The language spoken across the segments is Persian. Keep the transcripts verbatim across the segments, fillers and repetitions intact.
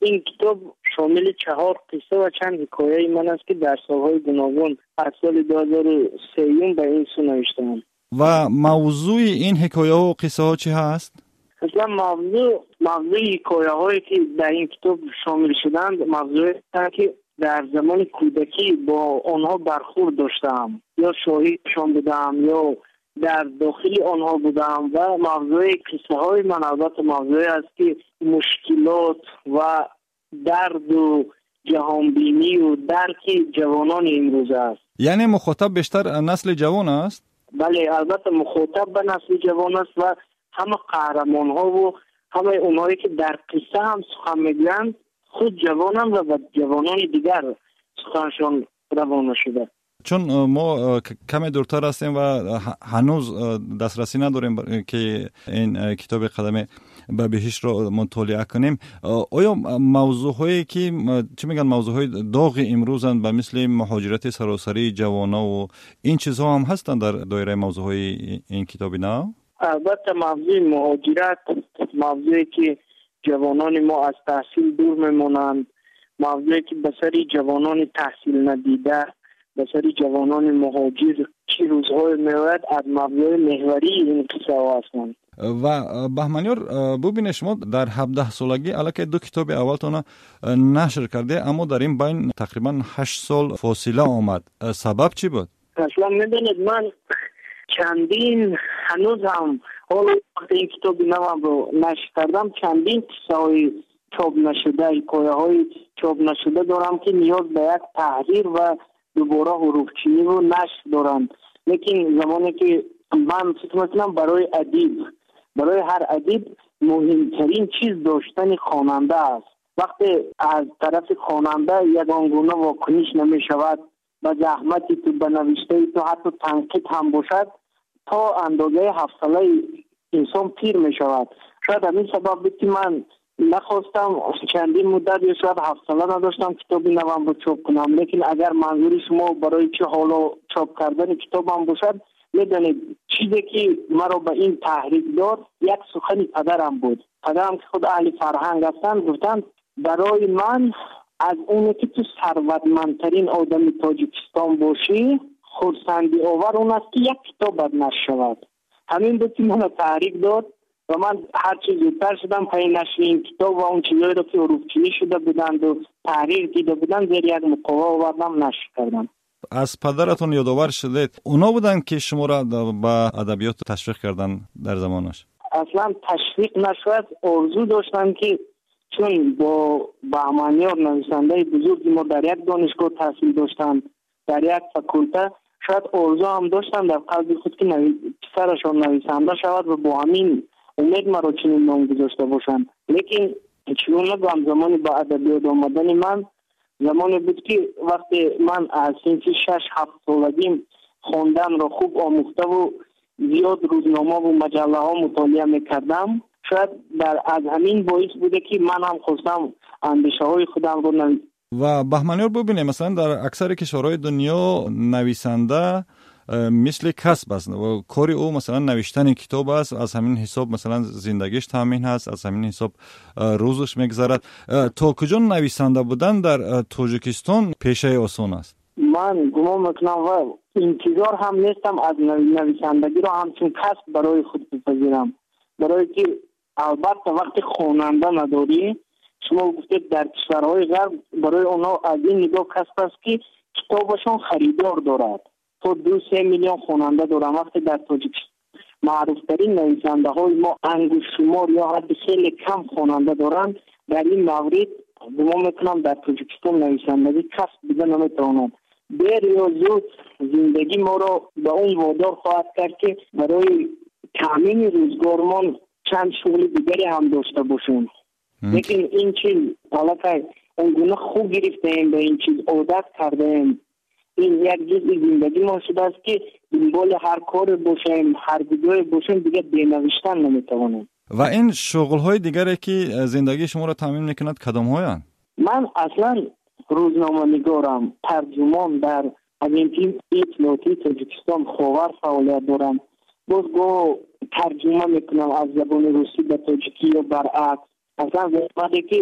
این کتاب شامل چهار قصه و چند حکایه من است که در سالهای گوناگون از سال دو هزار و سه به این سو نوشتم. و موضوع این حکایه و قصه ها چی هست؟ اصلا موضوع موضوع حکایه هایی که در این کتاب شامل شدند موضوع است که در زمان کودکی با آنها برخورد داشتم یا شاهدشان بودم یا در داخل آنها بودم و موضوع قصه های من البته موضوع است که مشکلات و درد و جهانبینی و درک جوانان امروز است. یعنی مخاطب بیشتر نسل جوان است؟ بله البته مخاطب به نسل جوان است و همه قهرمان ها و همه اونهایی که در قصه هم سخن میگویند خود جوانان و جوانان دیگر سخنشان روانه شده. چون ما کمی دورتر هستیم و هنوز دسترسی نداریم که این کتاب قدم به بهشت را مطالعه کنیم، آیا موضوع هایی که چی میگن موضوع های داغ امروزند به مثل مهاجرت سراسری جوانا و این چیزها هم هستند در دایره موضوع های این کتابی نه؟ البته موضوع مهاجرت موضوعی که جوانان ما از تحصیل دور میمونند، موضوعی که به سری جوانان تحصیل ندیده به سری جوانان مهاجر چی روزهای میاد از موضوع محوری این قصه ها هستند. و بهمنیار ببینید شما در هفده سالگی الکی دو کتاب اولتون نشر کرده اما در این بین تقریبا هشت سال فاصله آمد. سبب چی بود؟ اصلا میدونید من چندین هنوز هم حال وقتی این کتاب نوام رو نشر کردم چندین قصه های چاپ نشده حکایه های چاپ نشده دارم که نیاز به یک تحریر و دوباره حروفچینی رو نشر دارند. لیکن زمانی که من فکر میکنم برای ادیب برای هر ادیب مهمترین چیز داشتن خواننده است. وقتی از طرف خواننده یگانگونه واکنش نمی شود و زحمتی تو بنوشته تو حتی تنقید هم باشد تا اندازه حوصله انسان پیر می شود. شاید همین سبب بود که من نخواستم چندین مدت یا شاید حوصله نداشتم کتابی نوام رو چاپ کنم. لیکن اگر منظور شما برای چه حالا چاپ کردن کتابم باشد، میدانید چیزی که مرا به این تحریک داد یک سخن پدرم بود. پدرم که خود اهل فرهنگ هستند گفتند برای من از اونه که تو ثروتمندترین آدم تاجیکستان باشی خرسندی آور اون است که یک کتاب بد نشود. همین بود که منو تحریک داد و من هر چیز زودتر شدم پای نشر این کتاب و اون چیزایی رو که حروفچینی شده بودند و تحریر دیده بودند زیر یک مقوا آوردم نشر کردم. از پدرتون یادآور شدید اونا بودن که شما را به ادبیات تشویق کردن در زمانش؟ اصلا تشویق نشد، آرزو داشتن که چون با بهمنیار نویسنده بزرگی ما در یک دانشگاه تحصیل داشتن در یک فاکولته، شاید آرزو هم داشتن در قلب خود که نوی... پسرشان نویسنده شود و با همین امید مرا چنین نام گذاشته باشند. لیکن چون نگم زمانی با ادبیات آمدن من زمانی بود که وقتی من از سنی شش هفت سالگیم خواندن را خوب آموخته و زیاد روزنامه و مجله ها مطالعه میکردم، شاید در از همین باعث بوده که من هم خواستم اندیشه های خودم رو نویسم. و بهمنیار ببینید مثلا در اکثر کشورهای دنیا نویسنده مثل کسب است و کاری او مثلا نوشتن کتاب است، از همین حساب مثلا زندگیش تامین هست، از همین حساب روزش میگذرد. تا کجا نویسنده بودن در تاجیکستان پیشه آسان است؟ من گمان میکنم و انتظار هم نیستم از نویسندگی را همچون کسب برای خود بپذیرم، برای که البته وقتی خواننده نداری شما گفتید در کشورهای غرب برای اونا از این نگاه کسب است که کتابشان خریدار دارد تا دو سه میلیون خواننده دارن. وقتی در تاجیکستان معروفترین نویسنده های ما انگوش شمار یا حتی خیلی کم خواننده دارن، در این مورد گمان میکنم در تاجیکستان نویسندگی کسب دیگه نمیتواند. دیر یا زود زندگی ما را به اون وادار خواهد کرد که برای تامین روزگارمان چند شغل دیگری هم داشته باشیم. لیکن این چیز حالا که اونگونه خوب گرفتیم به این چیز عادت کردیم، این یک جزء زندگی ما شده است که دنبال هر کار باشیم هر جای باشیم دیگه بنوشتن نمیتوانیم. و این شغل های دیگری که زندگی شما را تامین میکند کدام هایند؟ من اصلا روزنامه نگارم، ترجمان در اژانس اطلاعاتی تاجیکستان خاور فعالیت دارم. باز با ترجمه میکنم از زبان روسی به تاجیکی یا برعکس. اصلا وقتی که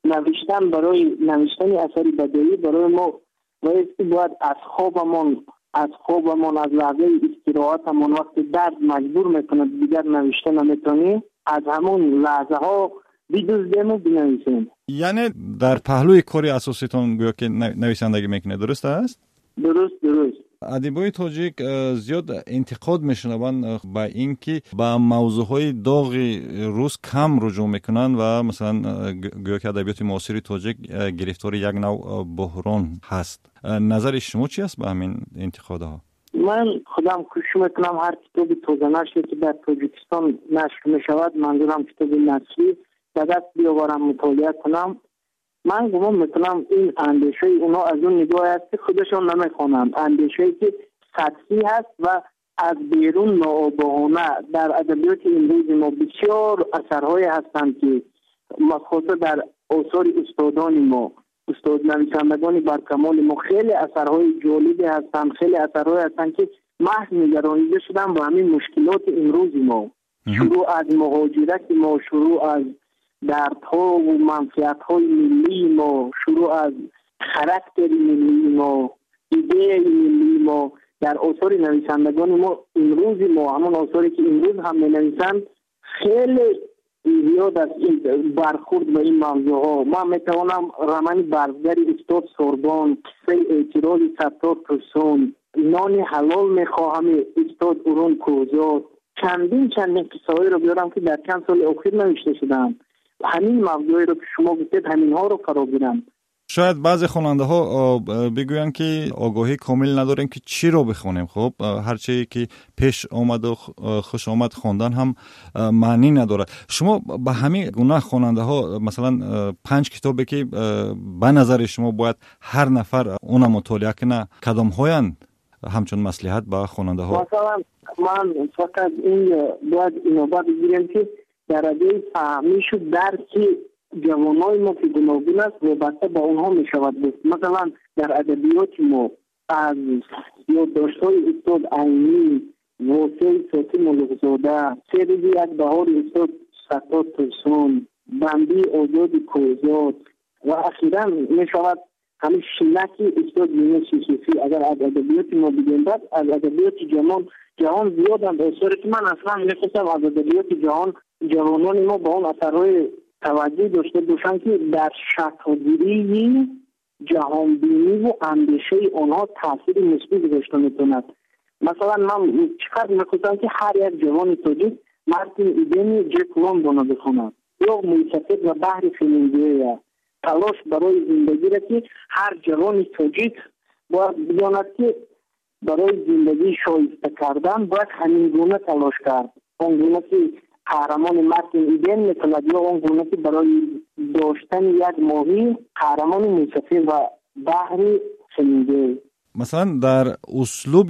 نوشتن برای نوشتن اثر بدیعی برای ما بایستی باید از خوابمون از خوابمون از لحظه استراحتمون وقتی درد مجبور میکنه دیگر نوشته نمیتونیم از همون لحظه ها بدوزدیم و بنویسیم. یعنی در پهلوی کاری اساسیتون گویا که نویسندگی میکنه، درست است؟ درست درست. ادیبای تاجیک زیاد انتقاد میشنوند با اینکه با موضوعهای داغ روز کم رجوع میکنن و مثلا گویا که ادبیات معاصر تاجیک گرفتار یک نوع بحران هست. نظر شما چی است به همین انتقادها؟ من خودم کوشش میکنم هر کتابی تازه نشری که در تاجیکستان نشر میشود، منظورم کتاب نثری، به دست بیاورم مطالعه کنم. من گمان میکنم این اندیشه اونا از اون نگاه است که خودشون نمیخوانند، اندیشه که سطحی هست و از بیرون ناآگاهانه. در ادبیات امروز ما بسیار اثرهای هستند که مخصوصا در آثار استادان ما، استاد نویسندگان برکمال ما، خیلی اثرهای جالبی هستند، خیلی اثرهای هستند که محض نگرانیده شدن با همین مشکلات امروز ما. شروع از مهاجرت ما، شروع از دردها و منفعت‌های ملی ما، شروع از خاراکتر ملی ما، ایده ملی ما در آثار نویسندگان ما امروز ما، همون آثاری که امروز هم می‌نویسند، خیلی زیاد از این برخورد به این موضوعها. من میتوانم رمانی برزگر استاد سوربان، قصه اعتراض ستار پرسون، نان حلال میخواهم استاد اورون کوزاد، چندین چندین قصه‌هایی رو بیارم که در چند سال اخیر نوشته شدن. همین موضوعی رو که شما گفتید همین ها رو فرا گیرم. شاید بعضی خواننده ها بگویند که آگاهی کامل نداریم که چی رو بخونیم. خب هر چیزی که پیش آمد و خوش آمد خواندن هم معنی نداره. شما به همین گونه خواننده ها مثلا پنج کتابی که به نظر شما باید هر نفر اون مطالعه کنه، کدام هایند همچون مصلحت به خواننده ها؟ مثلا من فقط این باید اینو باید بگیرم که درجه فهمیش و درک جوانای ما که گوناگون است وابسته با اونها می شود بود. مثلا در ادبیات ما از یادداشت‌های استاد عینی، واسه صوتی ملکزاده، سریزی یک بهار استاد ستار پرسون، بندی آزاد کوزاد و اخیراً می شود همین شینکی استاد یونس یوسفی. اگر از ادبیات ما بگیم بعد از ادبیات جهان جهان زیاد هم اثری که من اصلا میخواستم از ادبیات جهان جوانان ما با اون اثرهای توجه داشته باشن که در شکل‌گیری جهانبینی و اندیشه آنها تاثیر مثبت داشته میتوند. مثلا من چقدر میخواستم که هر یک جوان تاجیک مارتین ایدن جک لندن بخواند یا موسیقی و بحر فلینگوی. تلاش برای زندگی را که هر جوان تاجیک باید بداند که برای زندگی شایسته کردن باید همین گونه تلاش کرد. اون گونه که قهرمان مارتین ایدن میتواند یا اون گونه که برای داشتن یک ماهی قهرمان موسیقی و بحر فلینگوی. مثلا در اسلوب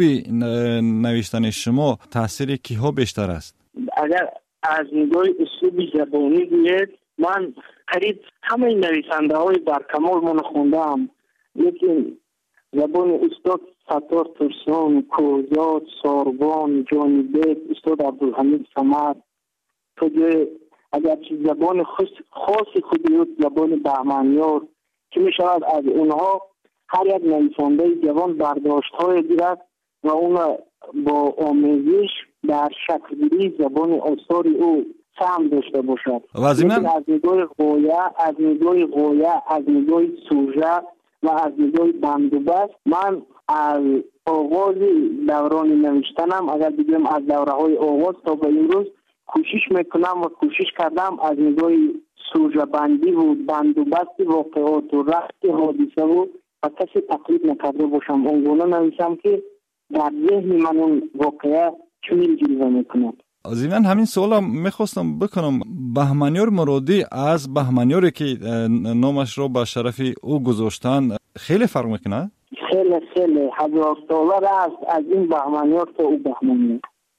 نوشتن شما تاثیر کیها بیشتر است؟ اگر از نگاه اسلوب زبانی بگید، من قریب همه نویسنده های برکمال من خوندم، لیکن زبان استاد ستار پرسون، کوزاد، سوربان، جانی بیگ، استاد عبدالحمید صمد، تو جو اگر چیز زبان خاصی خودی بود زبان بهمنیار که می شود از اونها هر یک نویسنده جوان برداشت های گیرد و اون با آمیزش در شکلگیری زبان آثار او فهم داشته باشد. از نگاه غایه، از نگاه غایه، از نگاه سوژه و از نگاه بندوبست، من از آغاز دوران نوشتنم اگر بگیم از دوره های آغاز تا به امروز کوشش میکنم و کوشش کردم از نگاه سوژه بندی و بندوبست واقعات و رفت حادثه و و کسی تقلید نکرده باشم. اونگونه نویسم که در ذهن من اون واقعه چنین جلوه میکنم. ضمن همین سوال هم میخواستم بکنم، بهمنیار مرادی از بهمنیاری که نامش رو به شرف او گذاشتن خیلی فرق میکنه؟ خیلی خیلی هزار ساله است از این بهمنیار تا او بهمنیار.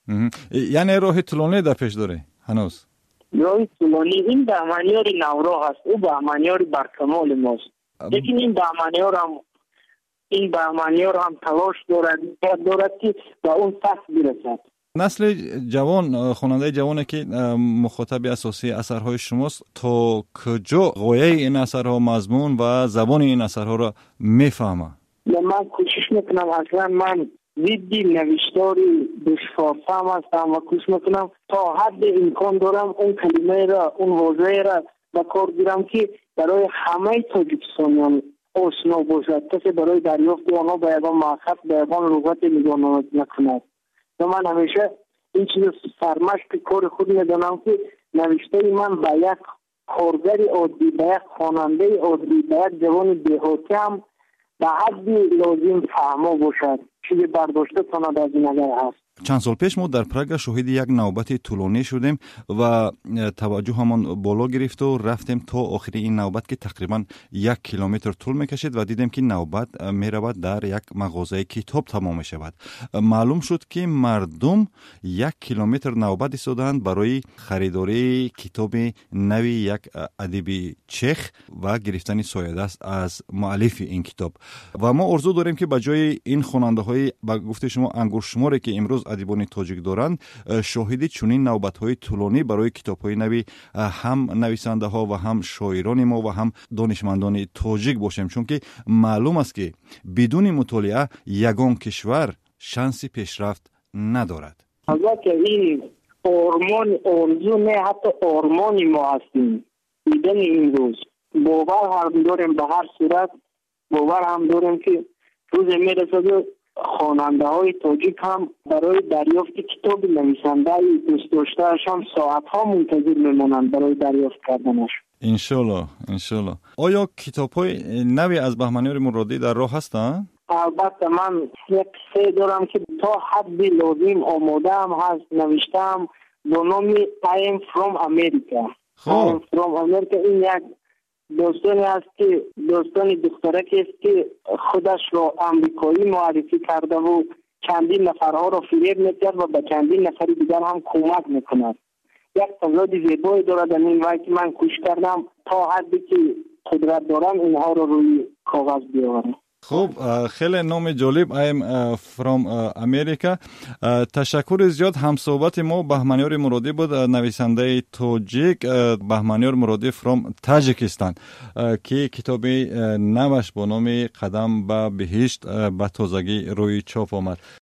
یعنی راه طولانی در پیش داره هنوز؟ راه طولانی. این بهمنیار نورا هست، او بهمنیار برکمال ماست. لیکن این بهمنیار هم این بهمنیار هم تلاش دارد دارد که به اون سطح برسد. نسل جوان، خواننده جوانی که مخاطب اساسی اثرهای شماست، تا کجا غایه این اثرها، مضمون و زبان این اثرها را میفهمه؟ من کوشش میکنم، اصلا من ضد نوشتاری دشوارفهم هستم و کوشش میکنم تا حد امکان دارم اون کلمه را، اون واژه را به کار گیرم که برای همه تاجیکستانیان آشنا باشد، کسی برای دریافت آنها به یگان مأخذ، به یگان لغت نگاه نکند. و من همیشه این چیز سرمشق کار خود میدانم که نوشته من به یک کارگر عادی، به یک خواننده عادی، به یک جوان دیهاتی هم به حدی لازم فهمه باشد، چیزی برداشته کند از این نظر هست. چند سال پیش ما در پراگ شاهد یک نوبت طولانی شدیم و توجه همان بالا گرفت و رفتیم تا آخر این نوبت که تقریبا یک کیلومتر طول میکشید و دیدیم که نوبت میرود در یک مغازه کتاب تمام میشود. معلوم شد که مردم یک کیلومتر نوبت ایستادند برای خریداری کتاب نوی یک ادیب چخ و گرفتن سایه دست از مؤلف این کتاب. و ما آرزو داریم که به جای این خواننده های با گفته شما انگور شماری که امروز ادیبان تاجیک دارند، شاهد چنین نوبت‌های طولانی برای کتاب‌های نوی هم نویسنده ها و هم شاعران ما و هم دانشمندان تاجیک باشیم، چون که معلوم است که بدون مطالعه یگان کشور شانسی پیشرفت ندارد. البته این آرمان آرزو نه، حتی آرمانی ما هستیم. دیدن این روز باور هم داریم، به هر صورت باور هم داریم که روز میرسه خواننده های تاجیک هم برای دریافت کتاب نویسنده دوست داشته‌اش هم ساعت ها منتظر میمونند برای دریافت کردنش. انشالله انشالله. آیا کتاب های نوی از بهمنیار مرادی در راه هستند؟ البته من یک قصه دارم که تا حدی لازم آماده هم هست، نوشتم با نام I am from America. I am from America. این یک دوستانی است که دوستانی دخترکی است که خودش را امریکایی معرفی کرده و چندین نفرها را فریب میکرد و به چندین نفر دیگر هم کمک میکند. یک تضاد زیبایی دارد در این وقت که من کوشش کردم تا حدی که قدرت دارم اینها را روی کاغذ بیاورم. خوب، خیلی نام جالب I am from America. تشکر زیاد. همصحبت ما بهمنیار مرادی بود، نویسنده تاجیک، بهمنیار مرادی from تاجیکستان که کتاب نوش با نام قدم به بهشت به تازگی روی چاپ آمد.